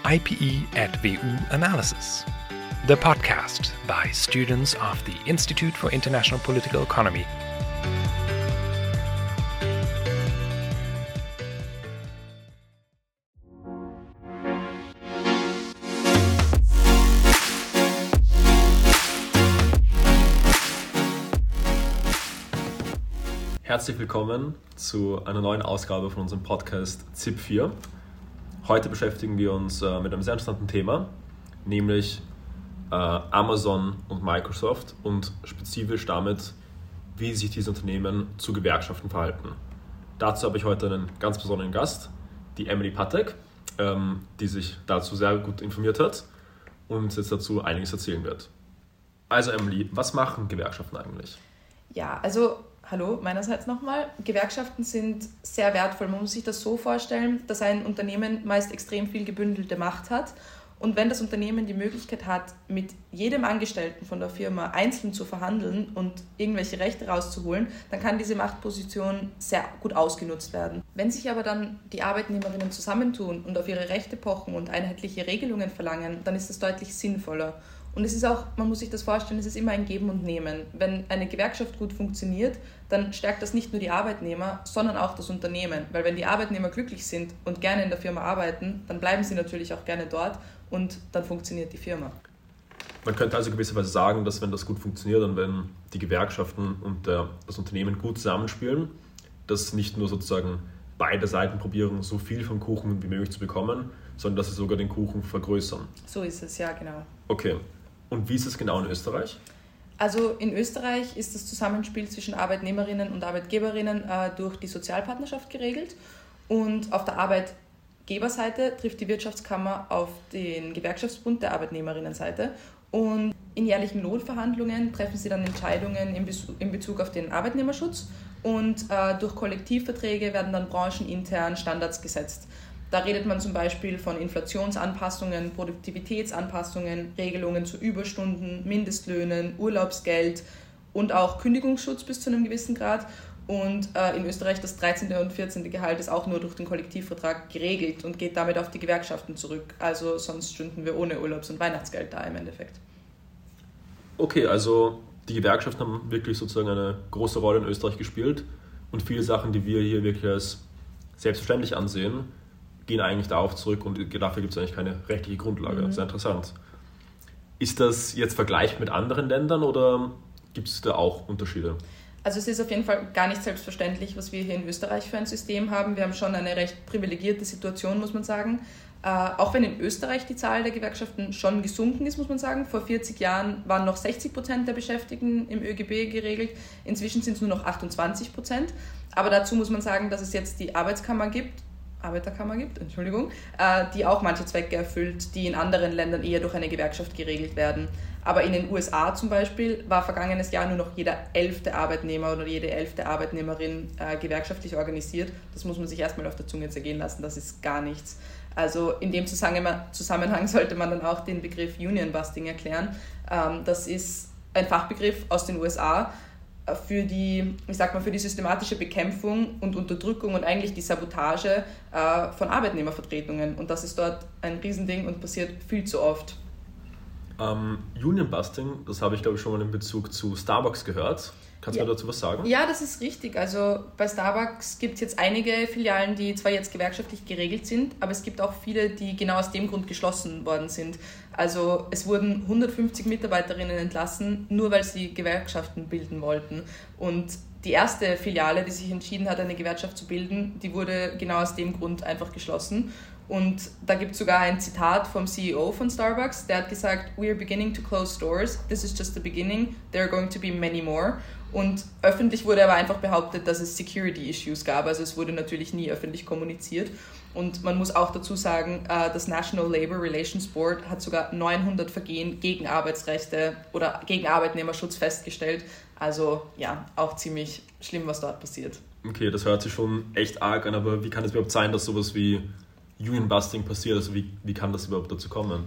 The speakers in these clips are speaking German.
IPE at WU Analysis, the podcast by students of the Institute for International Political Economy. Herzlich willkommen zu einer neuen Ausgabe von unserem Podcast ZIP4. Heute beschäftigen wir uns mit einem sehr interessanten Thema, nämlich Amazon und Microsoft und spezifisch damit, wie sich diese Unternehmen zu Gewerkschaften verhalten. Dazu habe ich heute einen ganz besonderen Gast, die Emily Patek, die sich dazu sehr gut informiert hat und jetzt dazu einiges erzählen wird. Also Emily, was machen Gewerkschaften eigentlich? Ja, also hallo meinerseits nochmal. Gewerkschaften sind sehr wertvoll. Man muss sich das so vorstellen, dass ein Unternehmen meist extrem viel gebündelte Macht hat. Und wenn das Unternehmen die Möglichkeit hat, mit jedem Angestellten von der Firma einzeln zu verhandeln und irgendwelche Rechte rauszuholen, dann kann diese Machtposition sehr gut ausgenutzt werden. Wenn sich aber dann die Arbeitnehmerinnen zusammentun und auf ihre Rechte pochen und einheitliche Regelungen verlangen, dann ist das deutlich sinnvoller. Und es ist auch, man muss sich das vorstellen, es ist immer ein Geben und Nehmen. Wenn eine Gewerkschaft gut funktioniert, dann stärkt das nicht nur die Arbeitnehmer, sondern auch das Unternehmen. Weil wenn die Arbeitnehmer glücklich sind und gerne in der Firma arbeiten, dann bleiben sie natürlich auch gerne dort und dann funktioniert die Firma. Man könnte also gewisserweise sagen, dass wenn das gut funktioniert und wenn die Gewerkschaften und das Unternehmen gut zusammenspielen, dass nicht nur sozusagen beide Seiten probieren, so viel vom Kuchen wie möglich zu bekommen, sondern dass sie sogar den Kuchen vergrößern. So ist es, ja genau. Okay. Und wie ist es genau in Österreich? Also in Österreich ist das Zusammenspiel zwischen Arbeitnehmerinnen und Arbeitgeberinnen durch die Sozialpartnerschaft geregelt. Und auf der Arbeitgeberseite trifft die Wirtschaftskammer auf den Gewerkschaftsbund der Arbeitnehmerinnenseite. Und in jährlichen Lohnverhandlungen treffen sie dann Entscheidungen in Bezug auf den Arbeitnehmerschutz. Und durch Kollektivverträge werden dann branchenintern Standards gesetzt. Da redet man zum Beispiel von Inflationsanpassungen, Produktivitätsanpassungen, Regelungen zu Überstunden, Mindestlöhnen, Urlaubsgeld und auch Kündigungsschutz bis zu einem gewissen Grad. Und in Österreich das 13. und 14. Gehalt ist auch nur durch den Kollektivvertrag geregelt und geht damit auf die Gewerkschaften zurück. Also sonst stünden wir ohne Urlaubs- und Weihnachtsgeld da im Endeffekt. Okay, also die Gewerkschaften haben wirklich sozusagen eine große Rolle in Österreich gespielt und viele Sachen, die wir hier wirklich als selbstverständlich ansehen, gehen eigentlich darauf zurück und dafür gibt es eigentlich keine rechtliche Grundlage. Sehr interessant. Ist das jetzt vergleichbar mit anderen Ländern oder gibt es da auch Unterschiede? Also es ist auf jeden Fall gar nicht selbstverständlich, was wir hier in Österreich für ein System haben. Wir haben schon eine recht privilegierte Situation, muss man sagen. Auch wenn in Österreich die Zahl der Gewerkschaften schon gesunken ist, muss man sagen. Vor 40 Jahren waren noch 60% der Beschäftigten im ÖGB geregelt. Inzwischen sind es nur noch 28%. Aber dazu muss man sagen, dass es jetzt die Arbeiterkammer gibt, die auch manche Zwecke erfüllt, die in anderen Ländern eher durch eine Gewerkschaft geregelt werden. Aber in den USA zum Beispiel war vergangenes Jahr nur noch jeder 11. Arbeitnehmer oder jede 11. Arbeitnehmerin gewerkschaftlich organisiert. Das muss man sich erstmal auf der Zunge zergehen lassen, das ist gar nichts. Also in dem Zusammenhang sollte man dann auch den Begriff Union Busting erklären. Das ist ein Fachbegriff aus den USA, für die systematische Bekämpfung und Unterdrückung und eigentlich die Sabotage von Arbeitnehmervertretungen. Und das ist dort ein Riesending und passiert viel zu oft. Union Busting, das habe ich glaube ich schon mal in Bezug zu Starbucks gehört. Kannst du mir dazu was sagen? Ja, das ist richtig. Also bei Starbucks gibt es jetzt einige Filialen, die zwar jetzt gewerkschaftlich geregelt sind, aber es gibt auch viele, die genau aus dem Grund geschlossen worden sind. Also es wurden 150 Mitarbeiterinnen entlassen, nur weil sie Gewerkschaften bilden wollten. Und die erste Filiale, die sich entschieden hat, eine Gewerkschaft zu bilden, die wurde genau aus dem Grund einfach geschlossen. Und da gibt es sogar ein Zitat vom CEO von Starbucks, der hat gesagt, "We are beginning to close stores. This is just the beginning. There are going to be many more." Und öffentlich wurde aber einfach behauptet, dass es Security-Issues gab. Also es wurde natürlich nie öffentlich kommuniziert. Und man muss auch dazu sagen, das National Labor Relations Board hat sogar 900 Vergehen gegen Arbeitsrechte oder gegen Arbeitnehmerschutz festgestellt. Also ja, auch ziemlich schlimm, was dort passiert. Okay, das hört sich schon echt arg an, aber wie kann es überhaupt sein, dass sowas wie Union Busting passiert? Also wie kann das überhaupt dazu kommen?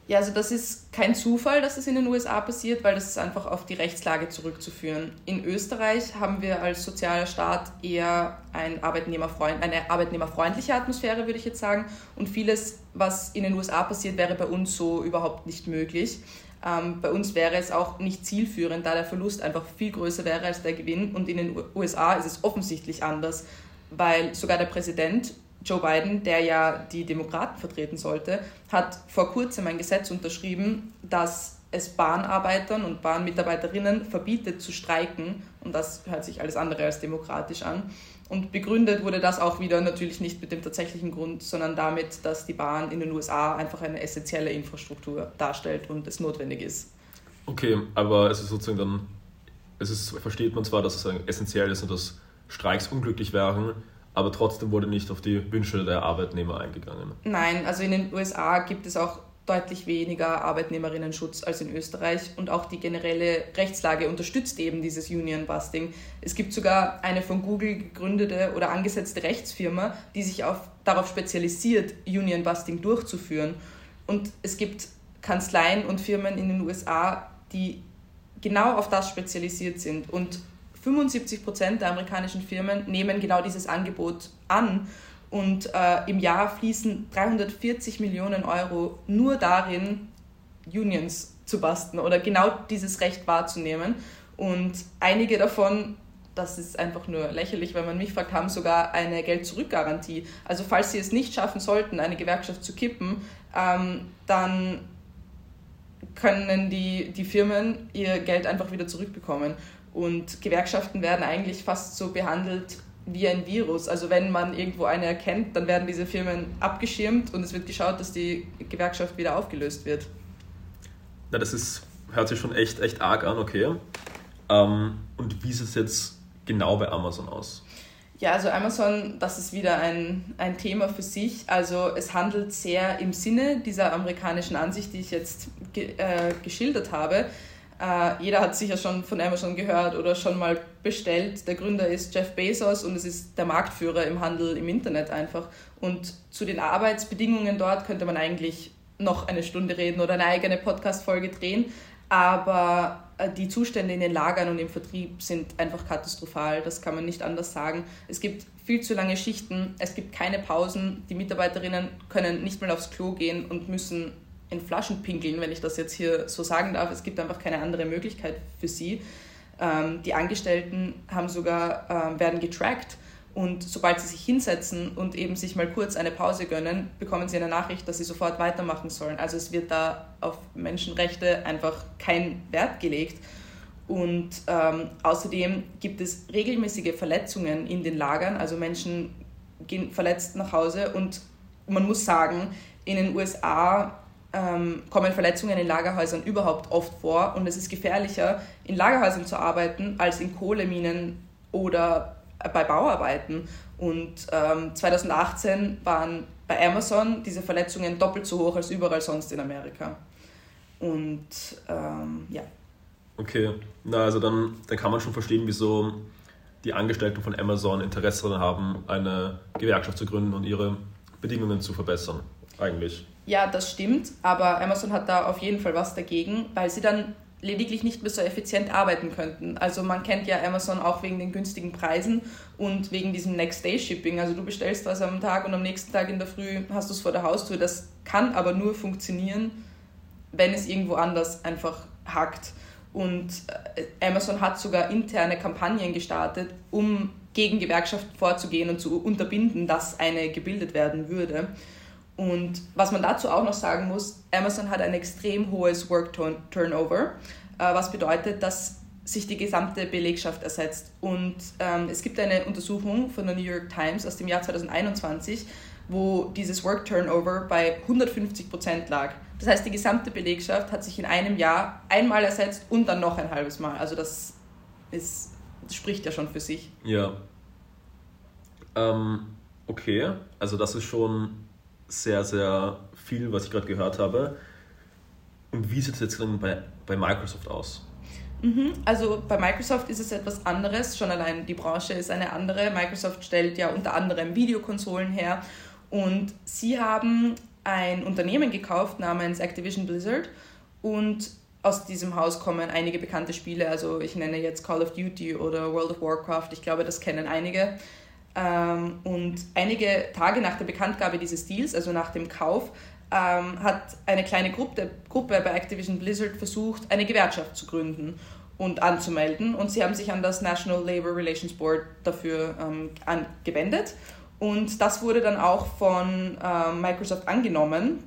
Ja, also das ist kein Zufall, dass es in den USA passiert, weil das ist einfach auf die Rechtslage zurückzuführen. In Österreich haben wir als sozialer Staat eher eine arbeitnehmerfreundliche Atmosphäre, würde ich jetzt sagen. Und vieles, was in den USA passiert, wäre bei uns so überhaupt nicht möglich. Bei uns wäre es auch nicht zielführend, da der Verlust einfach viel größer wäre als der Gewinn. Und in den USA ist es offensichtlich anders, weil sogar der Präsident Joe Biden, der ja die Demokraten vertreten sollte, hat vor kurzem ein Gesetz unterschrieben, das es Bahnarbeitern und Bahnmitarbeiterinnen verbietet zu streiken. Und das hört sich alles andere als demokratisch an. Und begründet wurde das auch wieder natürlich nicht mit dem tatsächlichen Grund, sondern damit, dass die Bahn in den USA einfach eine essentielle Infrastruktur darstellt und es notwendig ist. Okay, aber es ist sozusagen dann, versteht man zwar, dass es essentiell ist und dass Streiks unglücklich wären, aber trotzdem wurde nicht auf die Wünsche der Arbeitnehmer eingegangen. Nein, also in den USA gibt es auch deutlich weniger Arbeitnehmerinnenschutz als in Österreich und auch die generelle Rechtslage unterstützt eben dieses Union Busting. Es gibt sogar eine von Google gegründete oder angesetzte Rechtsfirma, die sich darauf spezialisiert, Union Busting durchzuführen. Und es gibt Kanzleien und Firmen in den USA, die genau auf das spezialisiert sind. Und 75% der amerikanischen Firmen nehmen genau dieses Angebot an und im Jahr fließen 340 Millionen Euro nur darin, Unions zu basten oder genau dieses Recht wahrzunehmen. Und einige davon, das ist einfach nur lächerlich, wenn man mich fragt, haben sogar eine Geld-Zurück-Garantie. Also falls sie es nicht schaffen sollten, eine Gewerkschaft zu kippen, dann können die Firmen ihr Geld einfach wieder zurückbekommen. Und Gewerkschaften werden eigentlich fast so behandelt wie ein Virus. Also wenn man irgendwo eine erkennt, dann werden diese Firmen abgeschirmt und es wird geschaut, dass die Gewerkschaft wieder aufgelöst wird. Na, hört sich schon echt arg an, okay. Und wie sieht es jetzt genau bei Amazon aus? Ja, also Amazon, das ist wieder ein Thema für sich. Also es handelt sehr im Sinne dieser amerikanischen Ansicht, die ich jetzt geschildert habe. Jeder hat sicher schon von Amazon gehört oder schon mal bestellt. Der Gründer ist Jeff Bezos und es ist der Marktführer im Handel im Internet einfach. Und zu den Arbeitsbedingungen dort könnte man eigentlich noch eine Stunde reden oder eine eigene Podcast-Folge drehen. Aber die Zustände in den Lagern und im Vertrieb sind einfach katastrophal. Das kann man nicht anders sagen. Es gibt viel zu lange Schichten, es gibt keine Pausen. Die Mitarbeiterinnen können nicht mal aufs Klo gehen und müssen in Flaschen pinkeln, wenn ich das jetzt hier so sagen darf. Es gibt einfach keine andere Möglichkeit für sie. Die Angestellten werden getrackt und sobald sie sich hinsetzen und eben sich mal kurz eine Pause gönnen, bekommen sie eine Nachricht, dass sie sofort weitermachen sollen. Also es wird da auf Menschenrechte einfach kein Wert gelegt. Und außerdem gibt es regelmäßige Verletzungen in den Lagern. Also Menschen gehen verletzt nach Hause und man muss sagen, in den USA kommen Verletzungen in Lagerhäusern überhaupt oft vor und es ist gefährlicher, in Lagerhäusern zu arbeiten, als in Kohleminen oder bei Bauarbeiten. Und 2018 waren bei Amazon diese Verletzungen doppelt so hoch als überall sonst in Amerika. Und ja. Okay, na also dann kann man schon verstehen, wieso die Angestellten von Amazon Interesse daran haben, eine Gewerkschaft zu gründen und ihre Bedingungen zu verbessern, eigentlich. Ja, das stimmt, aber Amazon hat da auf jeden Fall was dagegen, weil sie dann lediglich nicht mehr so effizient arbeiten könnten. Also man kennt ja Amazon auch wegen den günstigen Preisen und wegen diesem Next-Day-Shipping. Also du bestellst was am Tag und am nächsten Tag in der Früh hast du es vor der Haustür. Das kann aber nur funktionieren, wenn es irgendwo anders einfach hackt. Und Amazon hat sogar interne Kampagnen gestartet, um gegen Gewerkschaften vorzugehen und zu unterbinden, dass eine gebildet werden würde. Und was man dazu auch noch sagen muss, Amazon hat ein extrem hohes Work-Turnover, was bedeutet, dass sich die gesamte Belegschaft ersetzt. Und es gibt eine Untersuchung von der New York Times aus dem Jahr 2021, wo dieses Work-Turnover bei 150% lag. Das heißt, die gesamte Belegschaft hat sich in einem Jahr einmal ersetzt und dann noch ein halbes Mal. Also das spricht ja schon für sich. Ja. Okay, also das ist schon sehr, sehr viel, was ich gerade gehört habe. Und wie sieht es jetzt dann bei Microsoft aus? Also bei Microsoft ist es etwas anderes, schon allein die Branche ist eine andere. Microsoft stellt ja unter anderem Videokonsolen her und sie haben ein Unternehmen gekauft namens Activision Blizzard und aus diesem Haus kommen einige bekannte Spiele, also ich nenne jetzt Call of Duty oder World of Warcraft, ich glaube, das kennen einige. Und einige Tage nach der Bekanntgabe dieses Deals, also nach dem Kauf, hat eine kleine Gruppe bei Activision Blizzard versucht, eine Gewerkschaft zu gründen und anzumelden. Und sie haben sich an das National Labor Relations Board dafür gewendet. Und das wurde dann auch von Microsoft angenommen.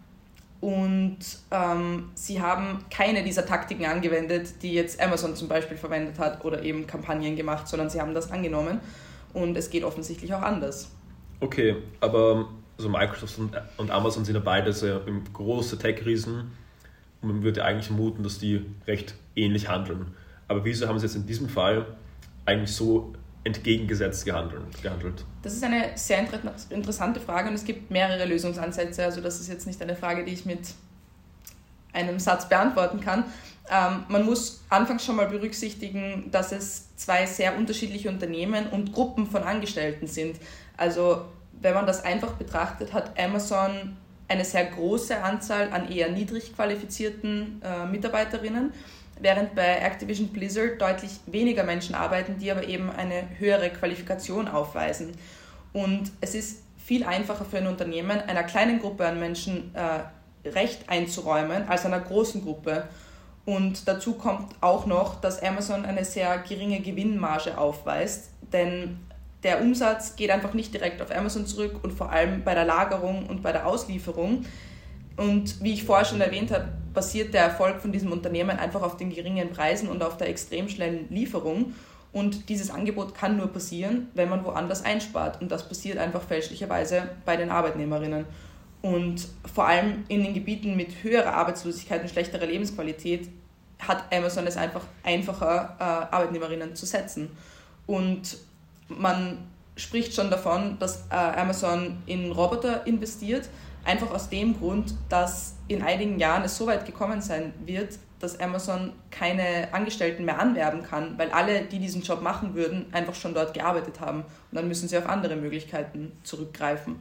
Und sie haben keine dieser Taktiken angewendet, die jetzt Amazon zum Beispiel verwendet hat oder eben Kampagnen gemacht, sondern sie haben das angenommen. Und es geht offensichtlich auch anders. Okay, aber also Microsoft und Amazon sind ja beide sehr große Tech-Riesen und man würde eigentlich vermuten, dass die recht ähnlich handeln. Aber wieso haben sie jetzt in diesem Fall eigentlich so entgegengesetzt gehandelt? Das ist eine sehr interessante Frage und es gibt mehrere Lösungsansätze. Also das ist jetzt nicht eine Frage, die ich mit einem Satz beantworten kann. Man muss anfangs schon mal berücksichtigen, dass es zwei sehr unterschiedliche Unternehmen und Gruppen von Angestellten sind. Also wenn man das einfach betrachtet, hat Amazon eine sehr große Anzahl an eher niedrig qualifizierten Mitarbeiterinnen, während bei Activision Blizzard deutlich weniger Menschen arbeiten, die aber eben eine höhere Qualifikation aufweisen. Und es ist viel einfacher für ein Unternehmen, einer kleinen Gruppe an Menschen Recht einzuräumen, als einer großen Gruppe. Und dazu kommt auch noch, dass Amazon eine sehr geringe Gewinnmarge aufweist, denn der Umsatz geht einfach nicht direkt auf Amazon zurück und vor allem bei der Lagerung und bei der Auslieferung. Und wie ich vorher schon erwähnt habe, basiert der Erfolg von diesem Unternehmen einfach auf den geringen Preisen und auf der extrem schnellen Lieferung. Und dieses Angebot kann nur passieren, wenn man woanders einspart. Und das passiert einfach fälschlicherweise bei den Arbeitnehmerinnen. Und vor allem in den Gebieten mit höherer Arbeitslosigkeit und schlechterer Lebensqualität hat Amazon es einfach einfacher, Arbeitnehmerinnen zu setzen. Und man spricht schon davon, dass Amazon in Roboter investiert, einfach aus dem Grund, dass in einigen Jahren es so weit gekommen sein wird, dass Amazon keine Angestellten mehr anwerben kann, weil alle, die diesen Job machen würden, einfach schon dort gearbeitet haben. Und dann müssen sie auf andere Möglichkeiten zurückgreifen.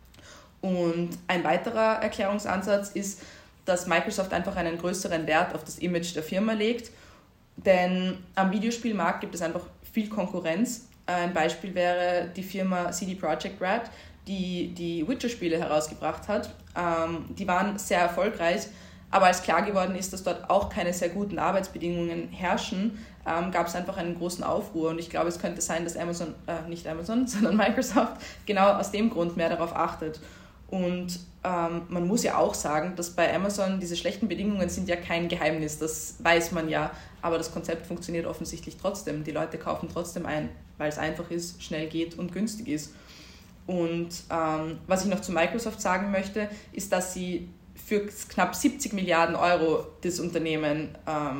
Und ein weiterer Erklärungsansatz ist, dass Microsoft einfach einen größeren Wert auf das Image der Firma legt, denn am Videospielmarkt gibt es einfach viel Konkurrenz. Ein Beispiel wäre die Firma CD Projekt Red, die die Witcher-Spiele herausgebracht hat. Die waren sehr erfolgreich, aber als klar geworden ist, dass dort auch keine sehr guten Arbeitsbedingungen herrschen, gab es einfach einen großen Aufruhr. Und ich glaube, es könnte sein, dass sondern Microsoft genau aus dem Grund mehr darauf achtet. Und man muss ja auch sagen, dass bei Amazon diese schlechten Bedingungen sind ja kein Geheimnis, das weiß man ja, aber das Konzept funktioniert offensichtlich trotzdem. Die Leute kaufen trotzdem ein, weil es einfach ist, schnell geht und günstig ist. Und was ich noch zu Microsoft sagen möchte, ist, dass sie für knapp 70 Milliarden Euro das Unternehmen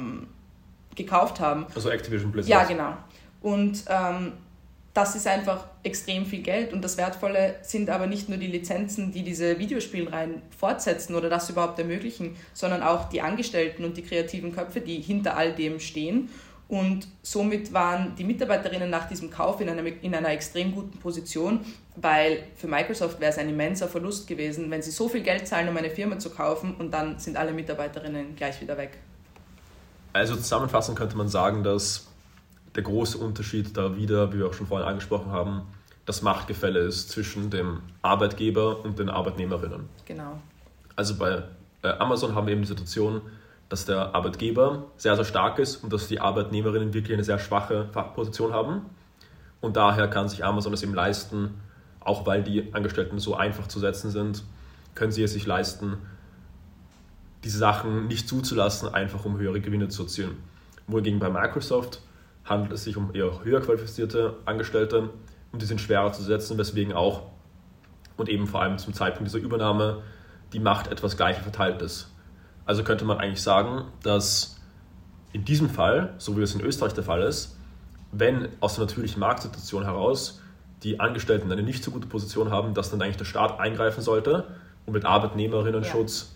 gekauft haben. Also Activision Blizzard. Ja, genau. Und das ist einfach extrem viel Geld und das Wertvolle sind aber nicht nur die Lizenzen, die diese Videospielreihen fortsetzen oder das überhaupt ermöglichen, sondern auch die Angestellten und die kreativen Köpfe, die hinter all dem stehen. Und somit waren die Mitarbeiterinnen nach diesem Kauf in einer extrem guten Position, weil für Microsoft wäre es ein immenser Verlust gewesen, wenn sie so viel Geld zahlen, um eine Firma zu kaufen und dann sind alle Mitarbeiterinnen gleich wieder weg. Also zusammenfassend könnte man sagen, dass der große Unterschied da wieder, wie wir auch schon vorhin angesprochen haben, das Machtgefälle ist zwischen dem Arbeitgeber und den Arbeitnehmerinnen. Genau. Also bei Amazon haben wir eben die Situation, dass der Arbeitgeber sehr, sehr stark ist und dass die Arbeitnehmerinnen wirklich eine sehr schwache Position haben. Und daher kann sich Amazon es eben leisten, auch weil die Angestellten so einfach zu setzen sind, können sie es sich leisten, diese Sachen nicht zuzulassen, einfach um höhere Gewinne zu erzielen. Wohingegen bei Microsoft handelt es sich um eher höher qualifizierte Angestellte und die sind schwerer zu setzen, weswegen auch und eben vor allem zum Zeitpunkt dieser Übernahme die Macht etwas gleicher verteilt ist. Also könnte man eigentlich sagen, dass in diesem Fall, so wie es in Österreich der Fall ist, wenn aus der natürlichen Marktsituation heraus die Angestellten eine nicht so gute Position haben, dass dann eigentlich der Staat eingreifen sollte und mit Arbeitnehmerinnenschutz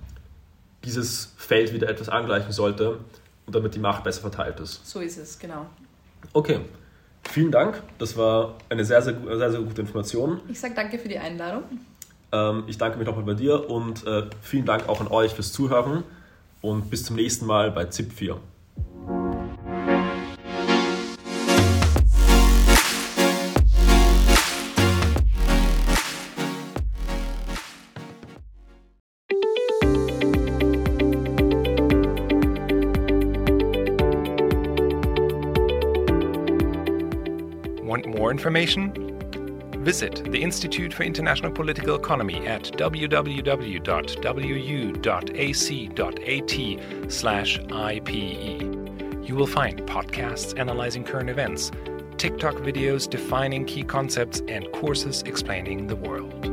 dieses Feld wieder etwas angleichen sollte und damit die Macht besser verteilt ist. So ist es, genau. Okay, vielen Dank. Das war eine sehr, sehr, sehr, sehr gute Information. Ich sage danke für die Einladung. Ich danke mich nochmal bei dir und vielen Dank auch an euch fürs Zuhören und bis zum nächsten Mal bei ZIP 4. Want more information? Visit the Institute for International Political Economy at www.wu.ac.at/IPE. You will find podcasts analyzing current events, TikTok videos defining key concepts, and courses explaining the world.